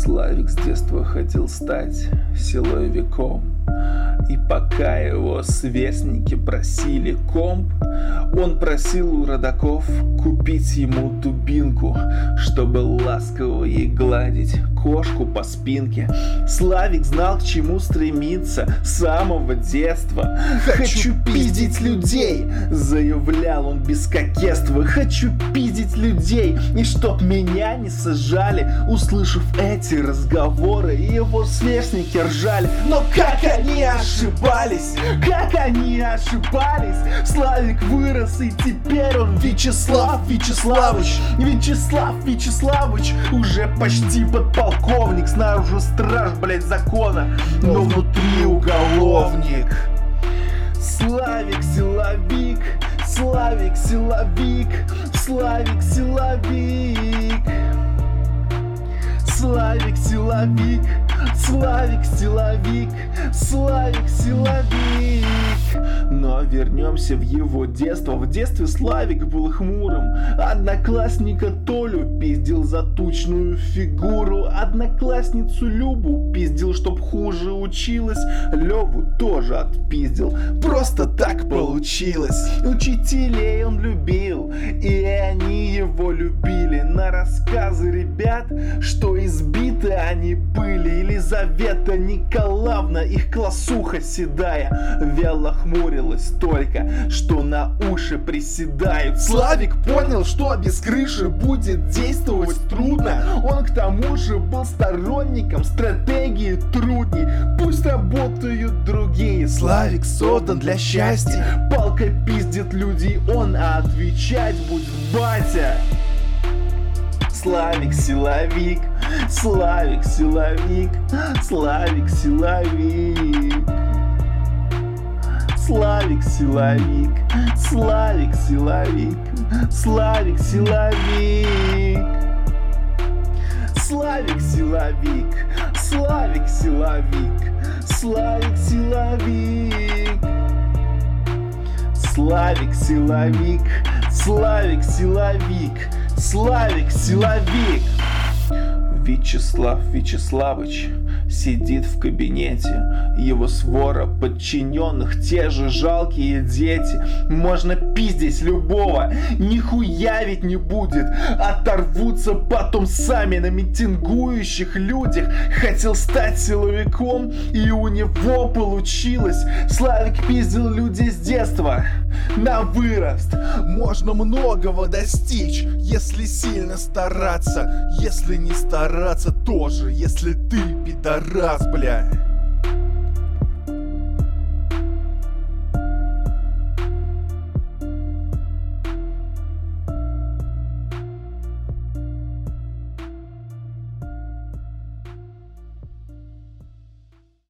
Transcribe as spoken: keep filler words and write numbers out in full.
Славик с детства хотел стать силовиком. И пока его сверстники просили комп, он просил у родаков купить ему дубинку, чтобы ласково ей гладить кошку по спинке. Славик знал, к чему стремиться с самого детства. «Хочу пиздить людей!» — заявлял он без кокетства. «Хочу пиздить людей, и чтоб меня не сажали!» Услышав эти разговоры, его сверстники ржали. Но как они ошибались! Как они ошибались! Славик вырос, и теперь он Вячеслав Вячеславович. Вячеслав Вячеславович уже почти подполковник. Снаружи страж, блять, закона, но внутри уголовник. Славик силовик, Славик силовик, Славик силовик. Славик силовик, Славик силовик, Славик силовик. Но вернемся в его детство. В детстве Славик был хмурым. Одноклассника Толю пиздил за тучную фигуру. Одноклассницу Любу пиздил, чтоб хуже училась. Леву тоже отпиздил. Просто так получилось. Учителей он любил, и они его любили. На рассказы ребят, что избиты они были. Елизавета Николаевна, их классуха седая, вяло хмурилась только, что на уши приседают. Славик понял, что без крыши будет действовать трудно. Он к тому же был сторонником стратегии трудней. Пусть работают другие. Славик создан для счастья. Палкой пиздит людей он, а отвечать будет батя. Славик силовик, Славик силовик, Славик силовик. Славик силовик, Славик силовик, Славик силовик. Славик силовик, Славик силовик, Славик силовик. Славик силовик, Славик силовик, Славик силовик. Вячеслав Вячеславович сидит в кабинете. Его свора подчиненных те же жалкие дети. Можно пиздить любого, нихуя ведь не будет. Оторвутся потом сами на митингующих людях. Хотел стать силовиком, и у него получилось. Славик пиздил людей с детства на вырост. Можно многого достичь, если сильно стараться. Если не стараться тоже, если ты пидорас, бля.